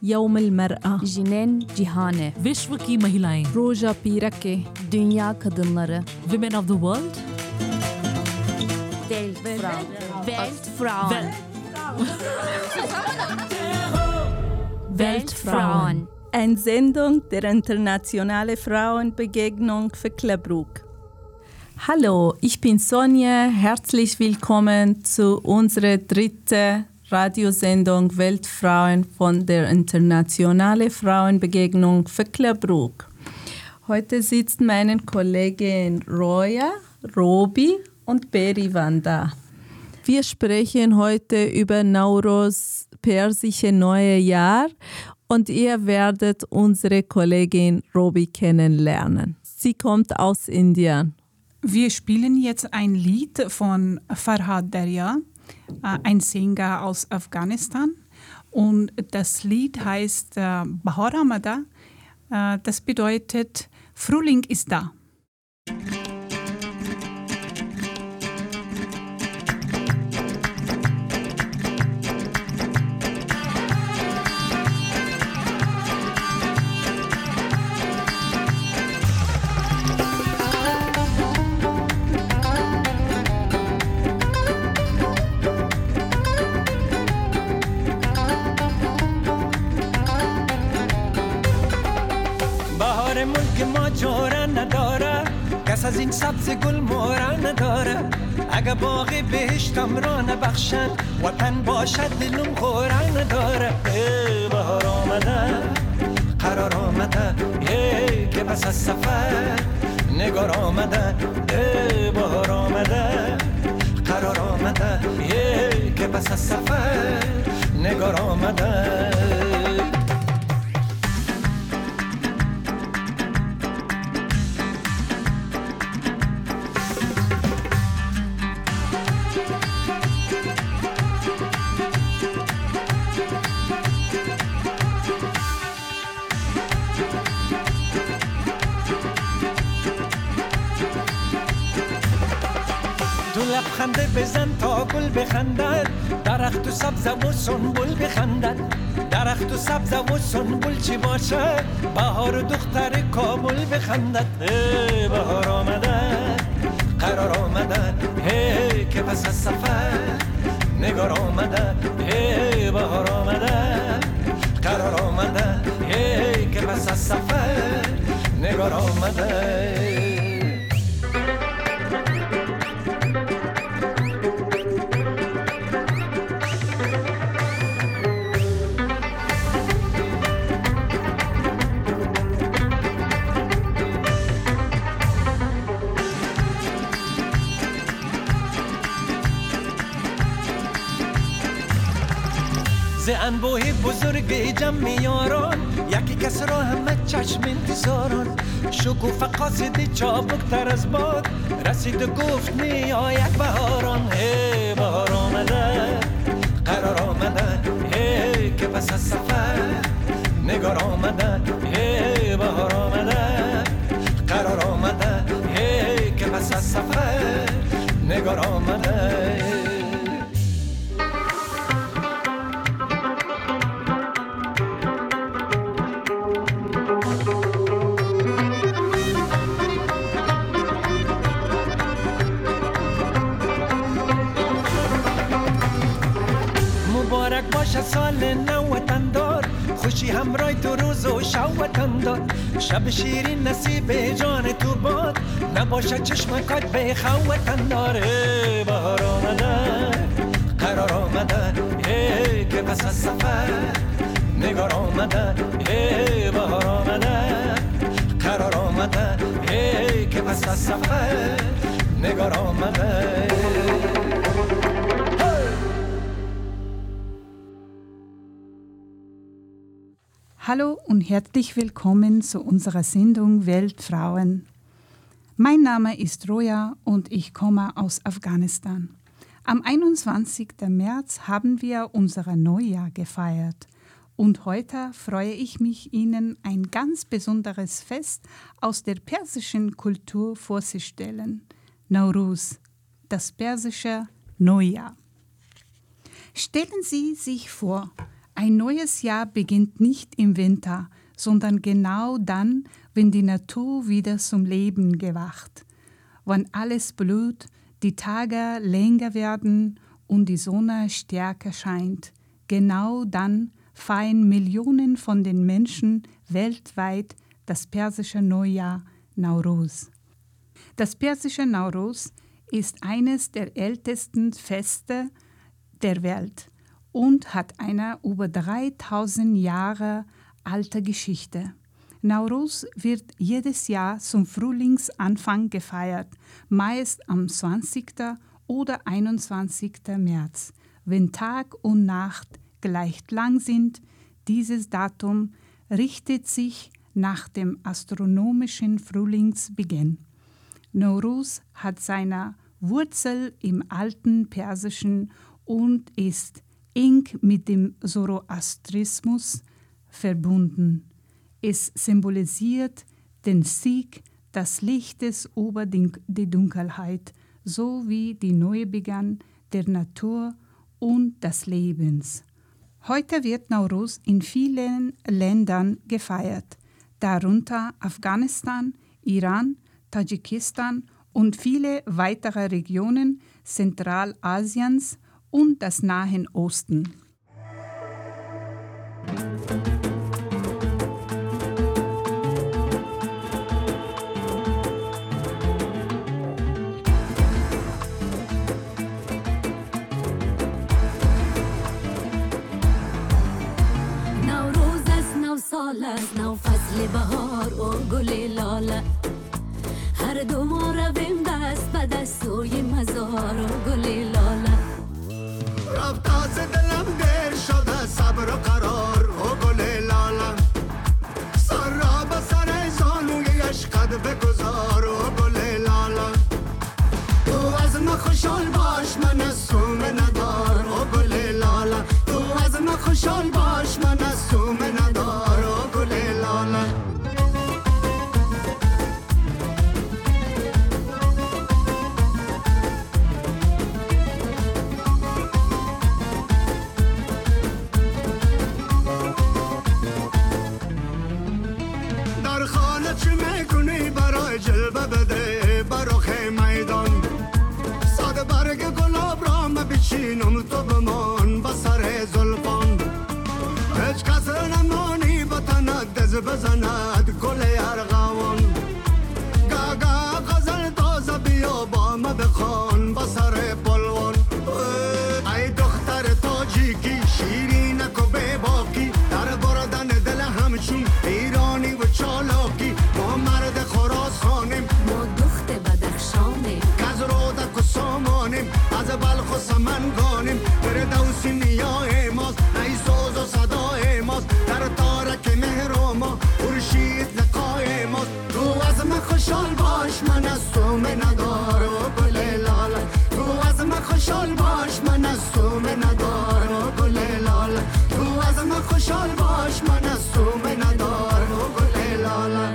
यौम المرأة Jinen Cihane विश्व की महिलाएं रोजा पीरके Dünya Kadınları Women of the world Weltfrauen Weltfrauen Eine Sendung der Internationale Frauenbegegnung für Klebruck. Hallo, ich bin Sonja. Herzlich willkommen zu unserer dritten Radiosendung Weltfrauen von der Internationale Frauenbegegnung für Klebruck. Heute sitzen meine Kolleginnen Roya, Robi und Berivan da. Wir sprechen heute über Nowruz, persische Neue Jahr, und ihr werdet unsere Kollegin Robi kennenlernen. Sie kommt aus Indien. Wir spielen jetzt ein Lied von Farhad Darya, ein Sänger aus Afghanistan. Und das Lied heißt Bahar Amada. Das bedeutet, Frühling ist da. کس از این سبز گل مورا نداره اگه باغی بهشتم را نبخشن وطن باشد دلم خورا نداره بهار آمده قرار آمده که پس از سفر نگار آمده بهار آمده قرار آمده که پس از سفر نگار آمده لبخنده بزن تا گل بخندد درخت و سبز و سنبل بخندد درخت و سبز و سنبل چی باشه بهار دختر کابل بخندد بهار آمده قرار آمده که پس از سفر نگار آمده بهار آمده قرار آمده که پس از سفر نگار آمده ز انبوه بزرگ جمع یاران یکی کس را همه چشم انتظاران شکوفه قاصد چابک تر از باد رسید و گفت می آید بهاران بهار آمده قرار آمده که پس از سفر نگار آمده بهار آمده قرار آمده که پس از سفر نگار آمده سال نو وطن دار خوشی همراه تو روز و شب وطن دار شب شیرین نصیب جان تو باد نباشه چشمکات به خو وطن دار بهار آمده قرار آمده که پس از سفر نگار آمده بهار آمده قرار آمده که پس از سفر نگار آمده Hallo und herzlich willkommen zu unserer Sendung Weltfrauen. Mein Name ist Roya und ich komme aus Afghanistan. Am 21. März haben wir unser Neujahr gefeiert und heute freue ich mich, Ihnen ein ganz besonderes Fest aus der persischen Kultur vorzustellen, Nowruz, das persische Neujahr. Stellen Sie sich vor, Ein neues Jahr beginnt nicht im Winter, sondern genau dann, wenn die Natur wieder zum Leben gewacht, wenn alles blüht, die Tage länger werden und die Sonne stärker scheint. Genau dann feiern Millionen von den Menschen weltweit das persische Neujahr Nowruz. Das persische Nowruz ist eines der ältesten Feste der Welt und hat eine über 3000 Jahre alte Geschichte. Nowruz wird jedes Jahr zum Frühlingsanfang gefeiert, meist am 20. oder 21. März, wenn Tag und Nacht gleich lang sind. Dieses Datum richtet sich nach dem astronomischen Frühlingsbeginn. Nowruz hat seine Wurzel im alten Persischen und ist eng mit dem Zoroastrismus verbunden. Es symbolisiert den Sieg des Lichtes über die Dunkelheit sowie die Neubeginn der Natur und des Lebens. Heute wird Nowruz in vielen Ländern gefeiert, darunter Afghanistan, Iran, Tadschikistan und viele weitere Regionen Zentralasiens und des Nahen Osten. نو فصل بهار و گل لاله هر دو ما رویم دست به دست سوی مزار و گل لاله رفت از دلم دیر شده صبر و قرار و گل لاله سر را به سر زانوی عشقت بگذار و گل لاله تو از من خوشحال باش من از سوم ندار و گل لاله تو از من خوشحال باش من از سوم ندار و گل لاله در خانه چی میکنی برای جلوه بده برای میدان ساده برگ گلاب را بچینم تو بمان با سر زلفان هیچ کس نمانی با تنت دز بزند گل ارغوان گاگا غزل تازه بیا با ما بخوان با سر پلوان ای دختر تاجیکی شیرینک و بیباکی در بردن دل همچون ایرانی و چالاکی ما مرد خراسانیم ما دخت بدخشانیم کز رودک و سامانیم از بلخ و سمنگانیم فردوسی نیای ماست ای سوز و صدای ماست در تارک مهر و ما خورشید لقای ماست تو از من خوشحال باش من از تو ندار و گل لاله تو از من خوشحال باش من از تو ندار و گل لاله تو از من خوشحال باش من از تو ندار و گل لاله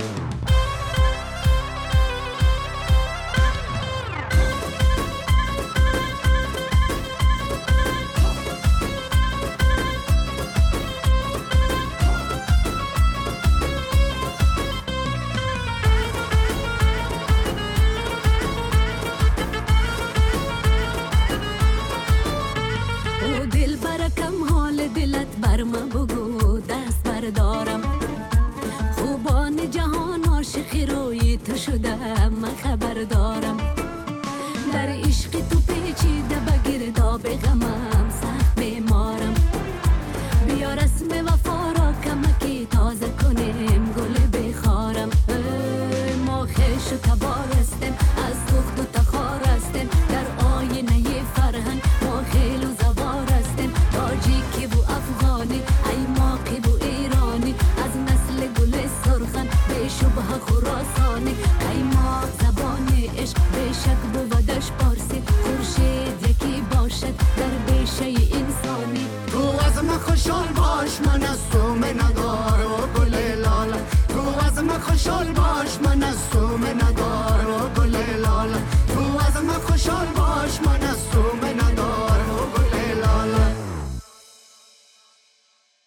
دلت بر من بگو دست بردارم خوبان جهان عاشقی روی تو شده من خبر دارم در عشق تو پیچیده به گرداب غمم سخت بیمارم بیا رسم وفا را کمکی تازه کنیم گل بخارم ما خیش و تبار هستیم از دخت و تخار هستیم در آینه فرهنگ ما خیل و زبار هستیم تاجیکی و افغانی ای ماقی و ایرانی از نسل گل سرخن به شبه خراسانی ای ما زبان عشق به شک بودش پارسی خورشید یکی باشد در بیشه انسانی تو از من خوشحال باش من از تو ندار و گل لاله تو از من خوشحال باش من از تو ندار و گل لاله تو از من خوشحال باش من از تو ندار و گل لاله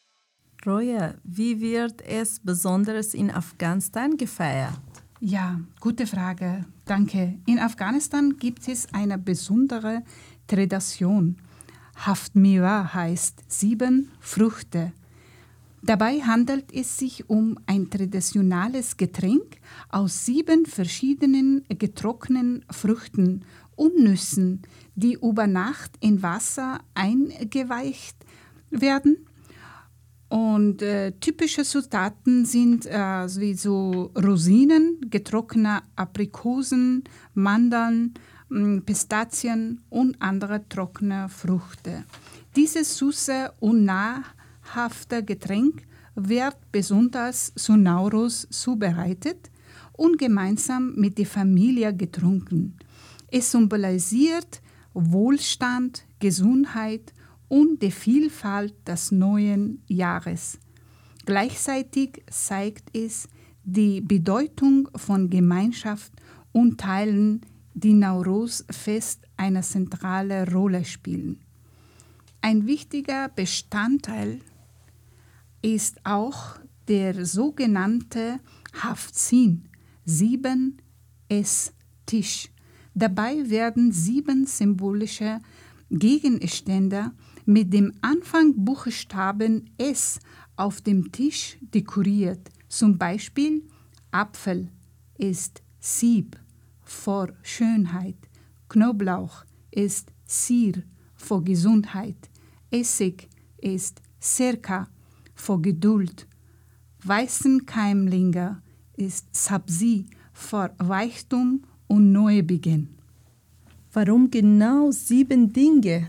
Wie wird es besonders in Afghanistan gefeiert? Ja, gute Frage. Danke. In Afghanistan gibt es eine besondere Tradition. Haft Miwa heißt 7 Früchte. Dabei handelt es sich um ein traditionelles Getränk aus 7 verschiedenen getrockneten Früchten und Nüssen, die über Nacht in Wasser eingeweicht werden. Und typische Zutaten sind wie so Rosinen, getrocknete Aprikosen, Mandeln, Pistazien und andere trockene Früchte. Dieses süße und nahrhafte Getränk wird besonders zu Nowruz zubereitet und gemeinsam mit der Familie getrunken. Es symbolisiert Wohlstand, Gesundheit und die Vielfalt des neuen Jahres. Gleichzeitig zeigt es die Bedeutung von Gemeinschaft und Teilen, die Nowruz-Fest eine zentrale Rolle spielen. Ein wichtiger Bestandteil ist auch der sogenannte Haftzin, 7-Ess-Tisch. Dabei werden 7 symbolische Gegenstände mit dem Anfangsbuchstaben S auf dem Tisch dekoriert. Zum Beispiel Apfel ist Sieb vor Schönheit, Knoblauch ist Sir vor Gesundheit, Essig ist Serka vor Geduld, Weißenkeimlinge ist Sabzi vor Reichtum und Neubeginn. Warum genau 7 Dinge?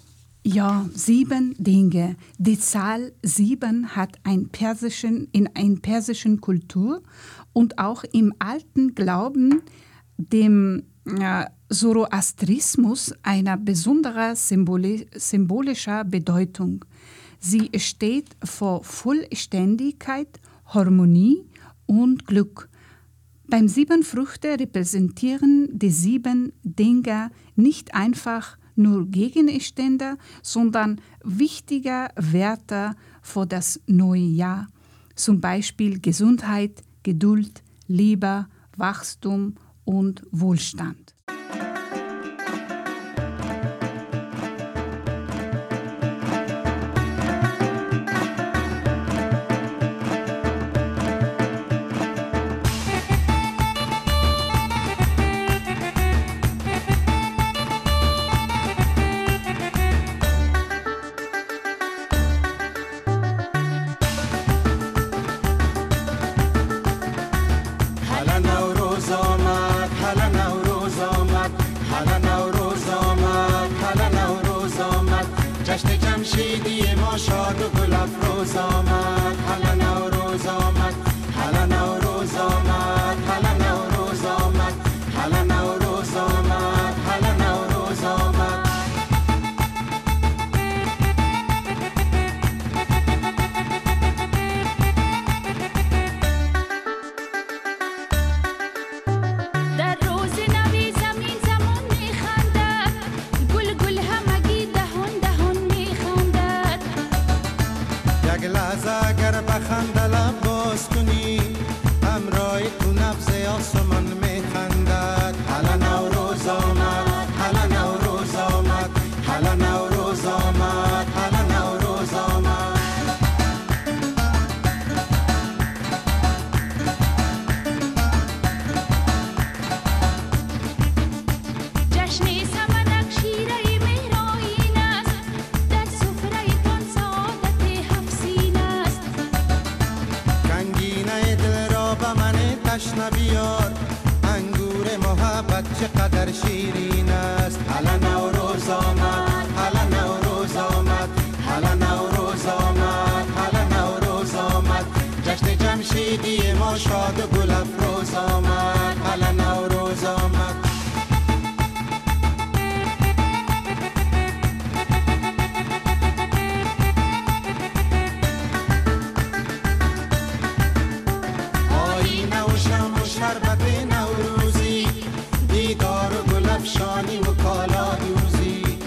Ja, 7 Dinge. Die Zahl 7 hat in persischen Kultur und auch im alten Glauben, dem Zoroastrismus, eine besondere symbolische Bedeutung. Sie steht für Vollständigkeit, Harmonie und Glück. Beim 7 Früchte repräsentieren die 7 Dinge nicht einfach nur Gegenstände, sondern wichtige Werte für das neue Jahr. Zum Beispiel Gesundheit, Geduld, Liebe, Wachstum und Wohlstand.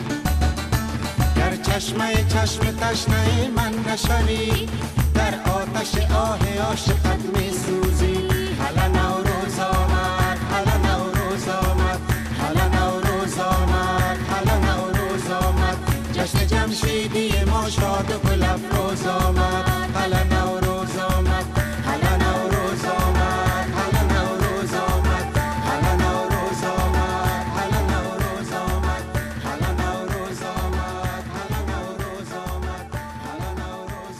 چشم تشنه من نشوی در آتش آه عاشقت میسوزی. حالا نوروز آمد، حالا نوروز آمد، حالا نوروز آمد، حالا نوروز آمد. جشن جمشیدی ما شاد و گل افروز آمد. حالا نوروز آمد، حالا نوروز آمد، حالا نوروز آمد، حالا نوروز آمد، حالا نوروز آمد، حالا نوروز آمد، حالا نوروز آمد، حالا نوروز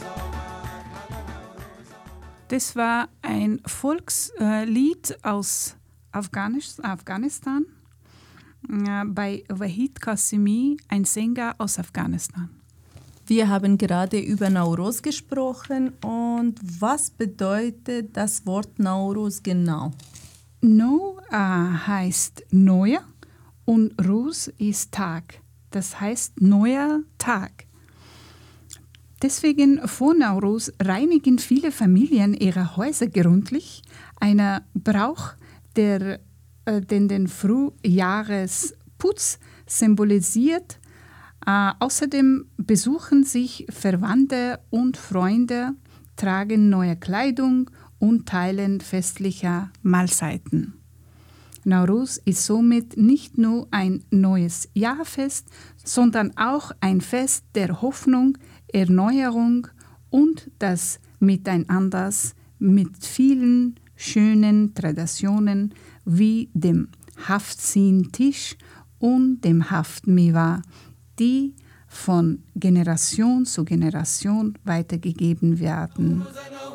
آمد. Das war ein Volkslied aus Afghanistan bei Wahid Qasimi, ein Sänger aus Afghanistan. Wir haben gerade über Nowruz gesprochen und was bedeutet das Wort Nowruz genau? No heißt neuer und Ruz ist Tag. Das heißt neuer Tag. Deswegen vor Nowruz reinigen viele Familien ihre Häuser gründlich. Ein Brauch, der den Frühjahresputz symbolisiert. Außerdem besuchen sich Verwandte und Freunde, tragen neue Kleidung und teilen festliche Mahlzeiten. Nowruz ist somit nicht nur ein neues Jahrfest, sondern auch ein Fest der Hoffnung, Erneuerung und des Miteinanders mit vielen schönen Traditionen wie dem Haftzin-Tisch und dem Haft-Mewa, die von Generation zu Generation weitergegeben werden.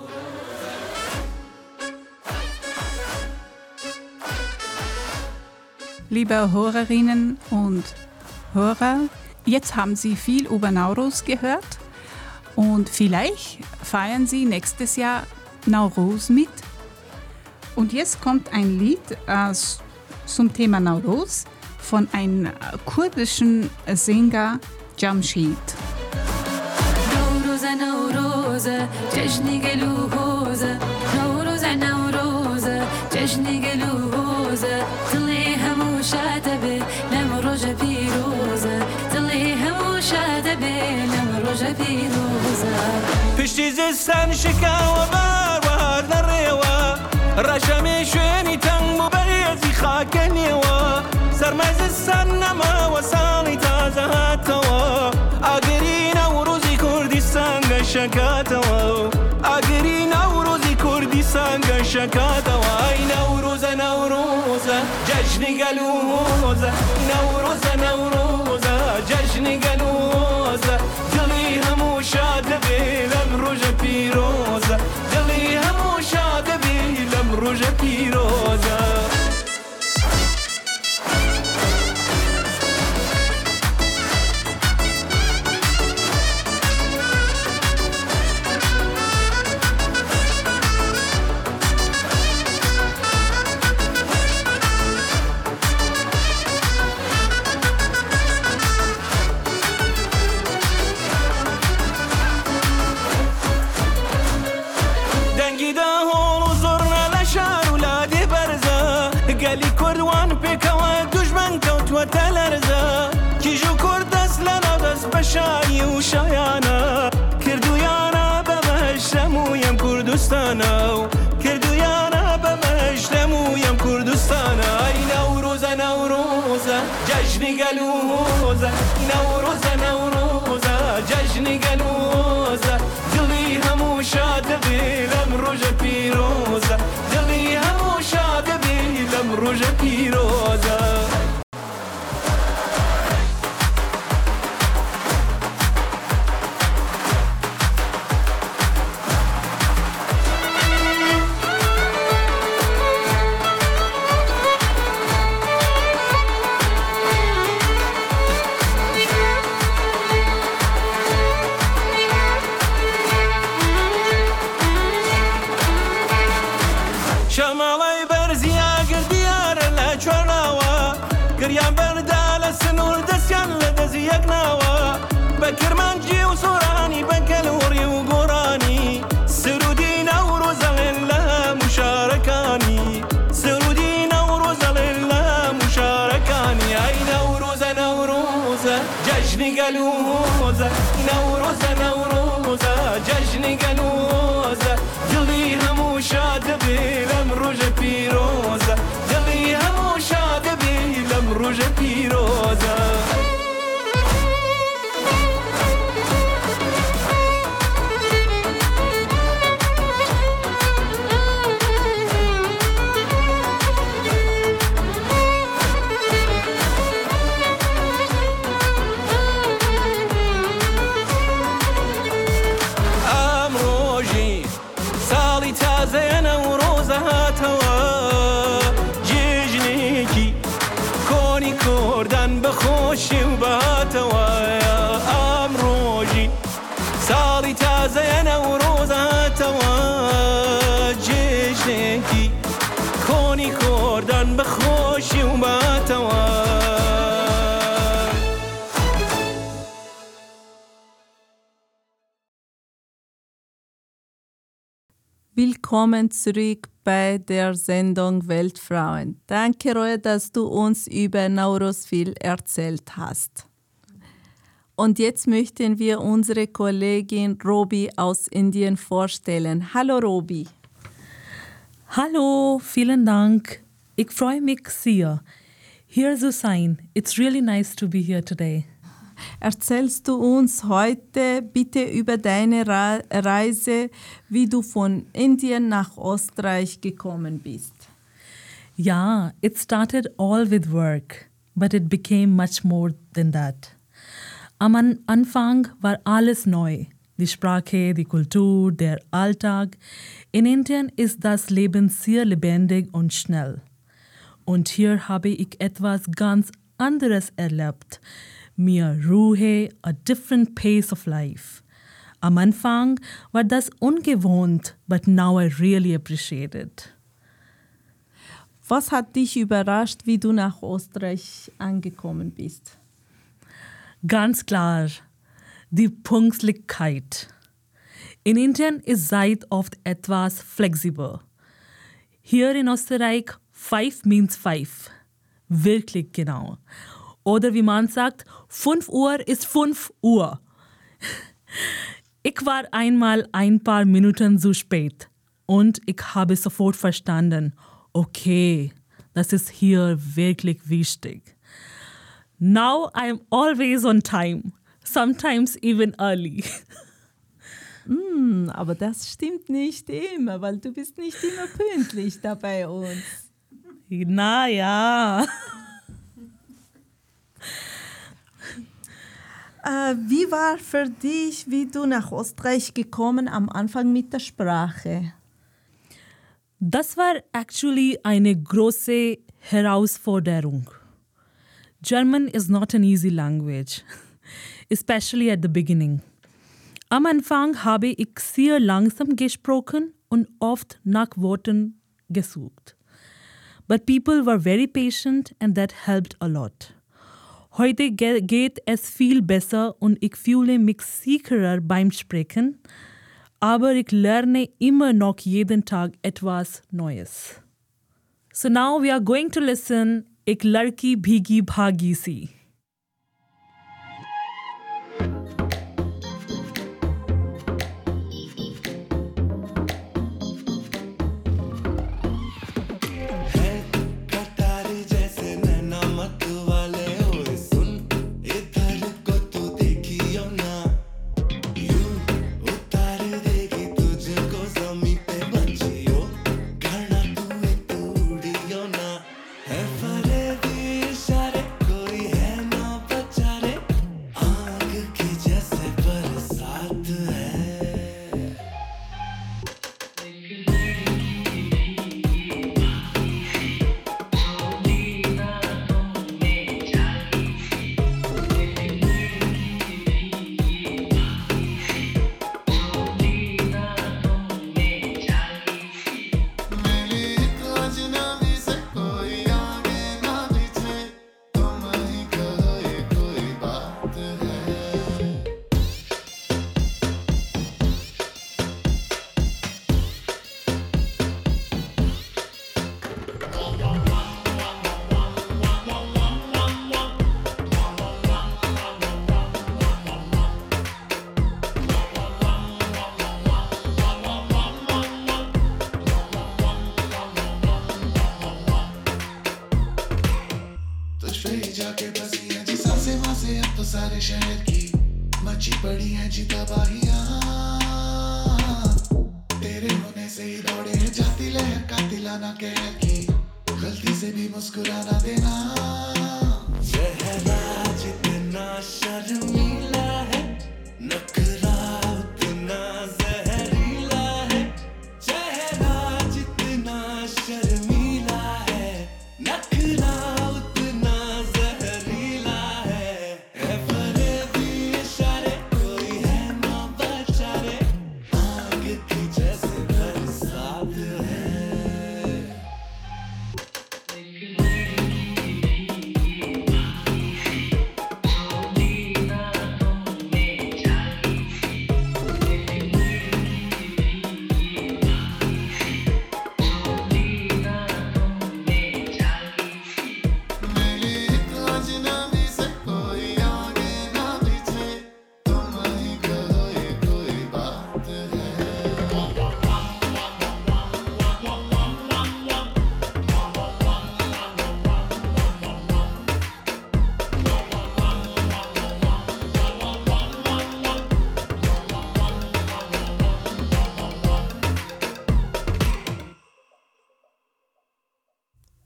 Liebe Hörerinnen und Hörer, jetzt haben Sie viel über Nowruz gehört und vielleicht feiern Sie nächstes Jahr Nowruz mit. Und jetzt kommt ein Lied zum Thema Nowruz von einem kurdischen Sänger Jamshid. نوروز نوروز جشنی گلوز نوروز نوروز جشنی گلوز دلی هموشات به نمروز پیروز دلی هموشات به نمروز پیروز پشتی زستان شکا و بار نريوا رشمی شونی تنگ مبریزی خاکنیوا سرمز السنما وساني تازهاتوا اگری نوروزی کردستان گشکاتوا اگری نوروزی کردستان گشکاتوا ای نوروز نوروز جشن گلوز نوروز نوروز جشن گلوز دلی همو شاد بیلم روز پیروز دلی همو شاد بیلم روز پیروز شایی و شایانا کردویانا بمشتمویم کردستانا کردویانا بمشتمویم کردستانا ای نوروز نوروز جشن گلوز نوروز نوروز جشن گلوز دلی همو شاد بیلم روز پیروز دلی همو شاد بیلم روز پیروز شمالای برزیا گردیار لچوناوا گریان بردال سنور دسیان لدزیک ناوا بکرمانجی و سورانی بکلوری و گورانی سرودی نوروز لله مشارکانی سرودی نوروز لله مشارکانی ای نوروز نوروز جشن گلوز نوروز نوروز جشن گلوز Willkommen zurück bei der Sendung Weltfrauen. Danke, Roya, dass du uns über Nowruz viel erzählt hast. Und jetzt möchten wir unsere Kollegin Robi aus Indien vorstellen. Hallo Robi. Hallo, vielen Dank. Ich freue mich sehr. Here's Hussain. It's really nice to be here today. Erzählst du uns heute bitte über deine Reise, wie du von Indien nach Österreich gekommen bist? Yeah, it started all with work, but it became much more than that. Am Anfang war alles neu. Die Sprache, die Kultur, der Alltag. In Indien ist das Leben sehr lebendig und schnell. Und hier habe ich etwas ganz anderes erlebt. Mehr Ruhe, a different pace of life. Am Anfang war das ungewohnt, but now I really appreciate it. Was hat dich überrascht, wie du nach Österreich angekommen bist? Ganz klar, die Pünktlichkeit. In Indien ist Zeit oft etwas flexibel. Hier in Österreich 5 means 5. Wirklich genau. Oder wie man sagt, 5 Uhr ist 5 Uhr. Ich war einmal ein paar Minuten zu spät und ich habe sofort verstanden, okay, das ist hier wirklich wichtig. Now I'm always on time, sometimes even early. Aber das stimmt nicht immer, weil du bist nicht immer pünktlich da bei uns. Naja. Wie war für dich, wie du nach Österreich gekommen am Anfang mit der Sprache? Das war actually eine große Herausforderung. German is not an easy language, especially at the beginning. Am Anfang habe ich sehr langsam gesprochen und oft nach Worten gesucht. But people were very patient and that helped a lot. Heute geht es viel besser und ich fühle mich sicherer beim Sprechen, aber ich lerne immer noch jeden Tag etwas Neues. So now we are going to listen Ek Ladki Bhigi Bhagi Si. सारे शहर की मची पड़ी है जी तबाहियां तेरे होने से ही दौड़े हैं जाती लहर का दिलाना कह की गलती से भी मुस्कुराना देना चेहरा जितना शर्मीला है नखरा उतना जहरीला है चेहरा जितना शर्मीला है नखरा उतना जहरीला है फरेबी इशारे कोई है ना बेचारे आग की जैसे बरसात है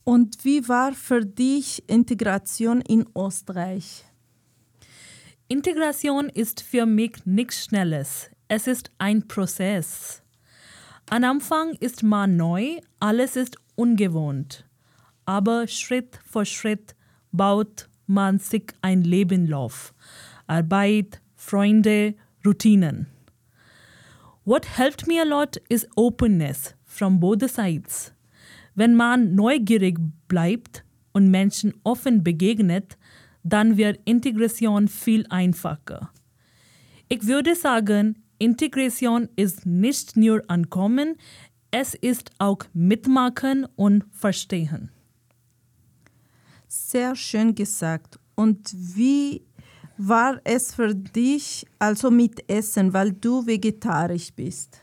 Und wie war für dich Integration in Österreich? Integration ist für mich nichts Schnelles. Es ist ein Prozess. Am Anfang ist man neu, alles ist ungewohnt. Aber Schritt für Schritt baut man sich ein Leben auf. Arbeit, Freunde, Routinen. What helped me a lot is openness from both sides. Wenn man neugierig bleibt und Menschen offen begegnet, dann wird Integration viel einfacher. Ich würde sagen, Integration ist nicht nur ankommen, es ist auch mitmachen und verstehen. Sehr schön gesagt. Und wie war es für dich, also mit Essen, weil du vegetarisch bist?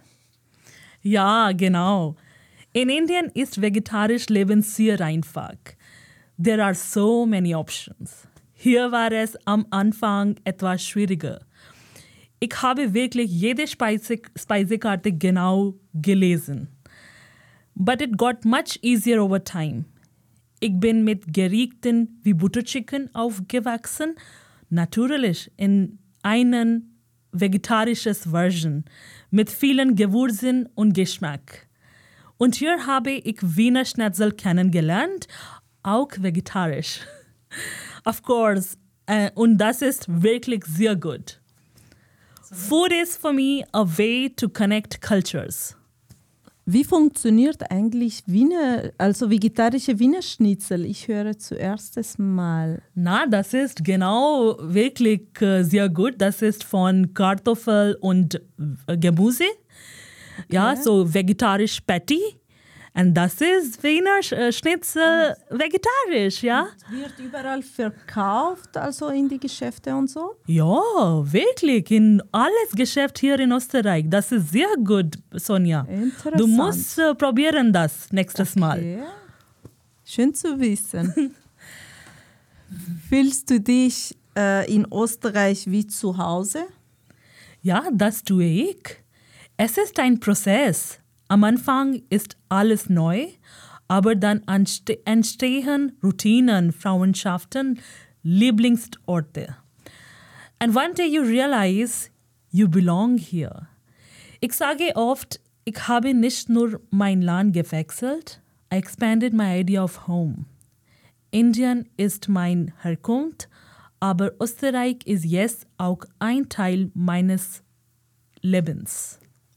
Ja, genau. In Indien ist vegetarisch Leben sehr einfach. There are so many options. Hier war es am Anfang etwas schwieriger. Ich habe wirklich jede Speisekarte genau gelesen. But it got much easier over time. Ich bin mit Gerichten wie Butter Chicken aufgewachsen, natürlich in einer vegetarischen Version mit vielen Gewürzen und Geschmack. Und hier habe ich Wiener Schnitzel kennengelernt, auch vegetarisch. Of course, und das ist wirklich sehr gut. Food is for me a way to connect cultures. Wie funktioniert eigentlich vegetarische Wiener Schnitzel? Ich höre zuerst Mal. Na, das ist genau wirklich sehr gut. Das ist von Kartoffel und Gemüse. Okay. Ja, so vegetarisch Patty. Und das ist Wiener Schnitzel vegetarisch, ja. Und wird überall verkauft, also in die Geschäfte und so? Ja, wirklich, in alles Geschäft hier in Österreich. Das ist sehr gut, Sonja. Interessant. Du musst probieren das nächstes Mal. Schön zu wissen. Fühlst du dich in Österreich wie zu Hause? Ja, das tue ich. Es ist ein Prozess. Am Anfang ist alles neu, aber dann entstehen Routinen, Freundschaften, Lieblingsorte. And one day you realize you belong here. Ich sage oft, ich habe nicht nur mein Land gewechselt, I expanded my idea of home. Indien ist mein Herkunft, aber Österreich ist jetzt auch ein Teil meines Lebens.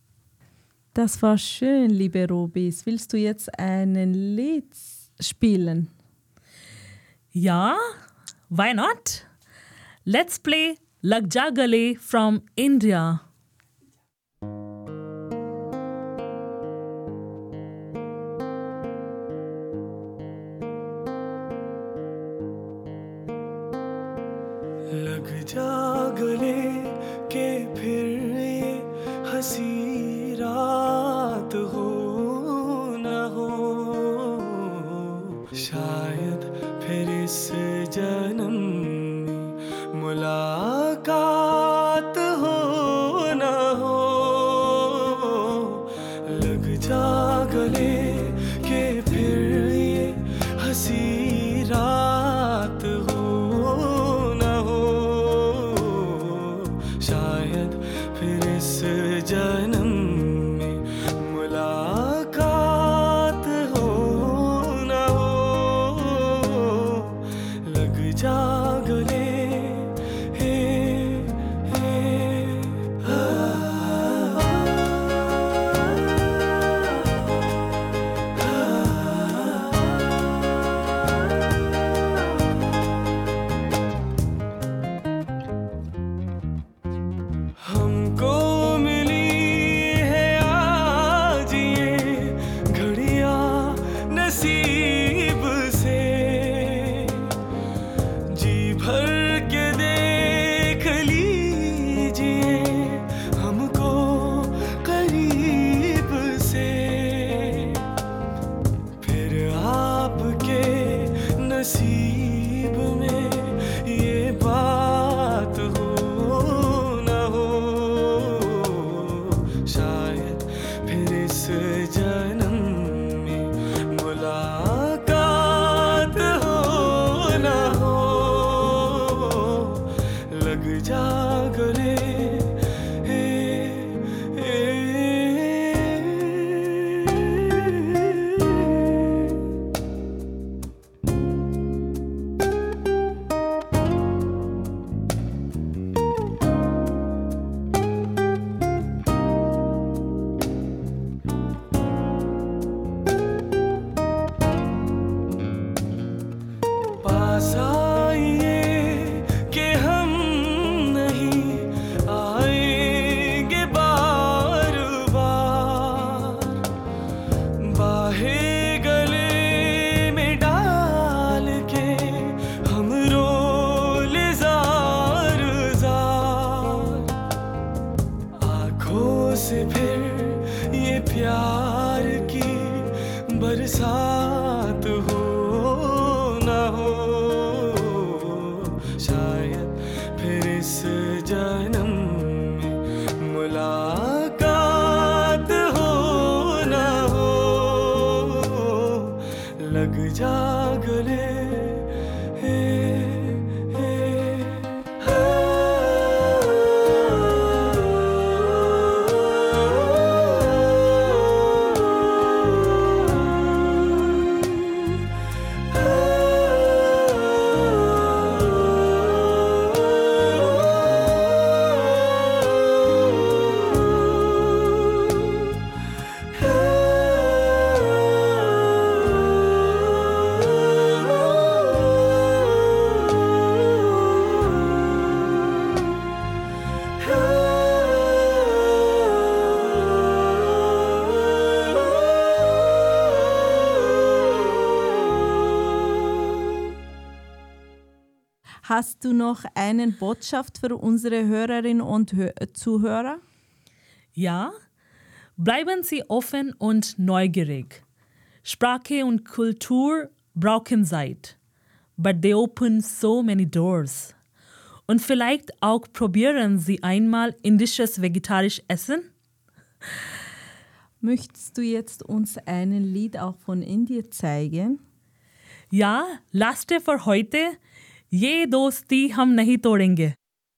Das war schön, liebe Robis. Willst du jetzt ein Lied spielen? Ja, why not? Let's play Lag Ja Gale from India. लग जा गले के फिर ये हंसी रात हो न हो शायद फिर इस जन्म में मुलाकात हो न हो लग जा गले के फिर ये हंसी रात हो न हो शायद फिर इस जन्म में मुलाकात हो न हो लग जा गले हे हमको मिली है आज ये घड़ियां नसीब से जी भर के देख लीजिए हमको करीब से फिर आपके नसीब में ये बात हो न हो शायद फिर इस जन्म में मुलाकात प्यार की बरसात हो ना हो, शायद फिर इस जन्म में मुलाकात हो ना हो, लग जा गले Hast du noch eine Botschaft für unsere Hörerinnen und Zuhörer? Ja, bleiben Sie offen und neugierig. Sprache und Kultur brauchen Zeit, but they open so many doors. Und vielleicht auch probieren Sie einmal indisches vegetarisch Essen? Möchtest du jetzt uns ein Lied auch von Indien zeigen? Ja, laste für heute. ये दोस्ती हम नहीं तोड़ेंगे.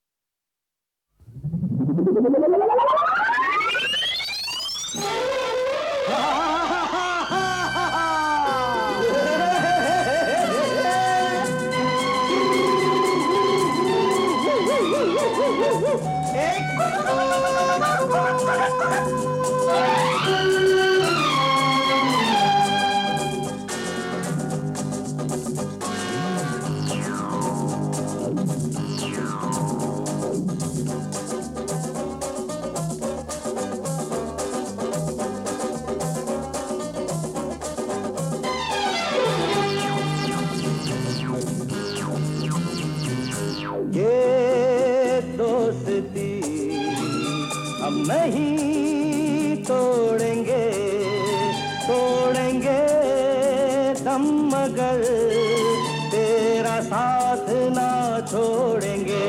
नहीं तोड़ेंगे तोड़ेंगे दम मगर तेरा साथ ना छोड़ेंगे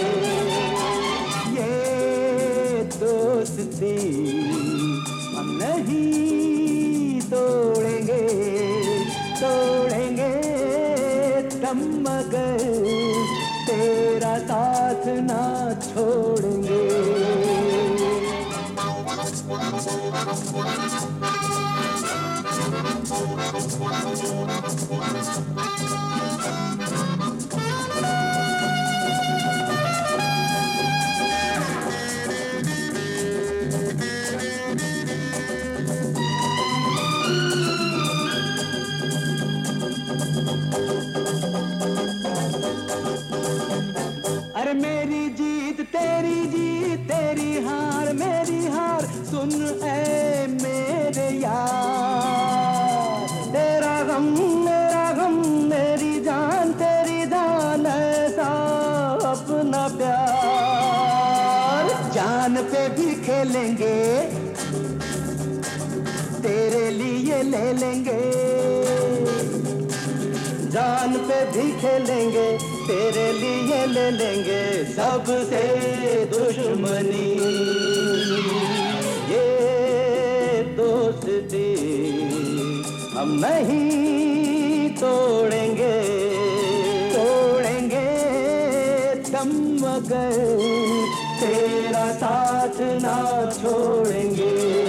ये दोस्ती हम नहीं तोड़ेंगे तोड़ेंगे दम मगर तेरा साथ ना छोड़ेंगे अरे मेरी जीत तेरी हार मेरी हार सुन ऐ मेरे यार तेरा गम मेरी जान तेरी जान ऐसा अपना प्यार जान पे भी खेलेंगे तेरे लिए ले लेंगे जान पे भी खेलेंगे तेरे लिए ले लेंगे सबसे दुश्मनी ये दोस्ती हम नहीं तोड़ेंगे तोड़ेंगे दम मगर तेरा साथ ना छोड़ेंगे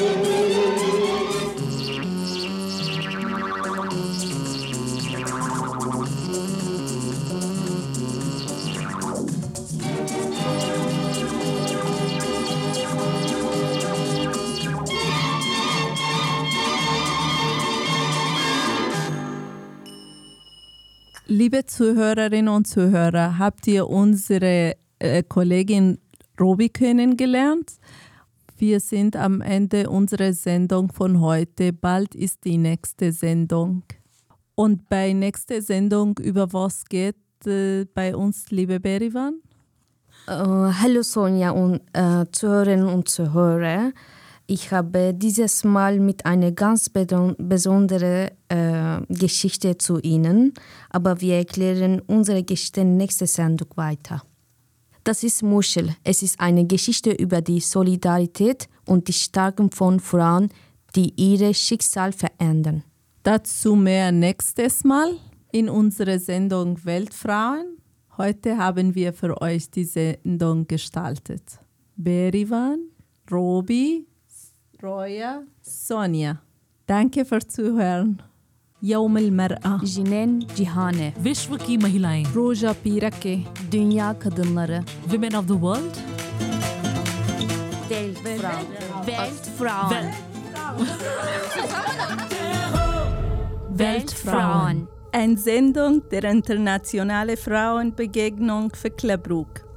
Liebe Zuhörerinnen und Zuhörer, habt ihr unsere Kollegin Robi kennengelernt? Wir sind am Ende unserer Sendung von heute. Bald ist die nächste Sendung. Und bei nächster Sendung, über was geht bei uns, liebe Berivan? Hallo Sonja und Zuhörerinnen und Zuhörer. Ich habe dieses Mal mit einer ganz besonderen Geschichte zu Ihnen, aber wir erklären unsere Geschichte nächste Sendung weiter. Das ist Muschel. Es ist eine Geschichte über die Solidarität und die Stärke von Frauen, die ihr Schicksal verändern. Dazu mehr nächstes Mal in unserer Sendung Weltfrauen. Heute haben wir für euch die Sendung gestaltet. Berivan, Robi, Roya, Sonja. Danke fürs Zuhören. يوم المرأة Jinen Cihane विश्व की महिलाएं Roja Pirake Dünya Kadınları Women of the World Weltfrauen Weltfrauen. Eine Sendung der Internationalen Frauenbegegnung für Klebruck.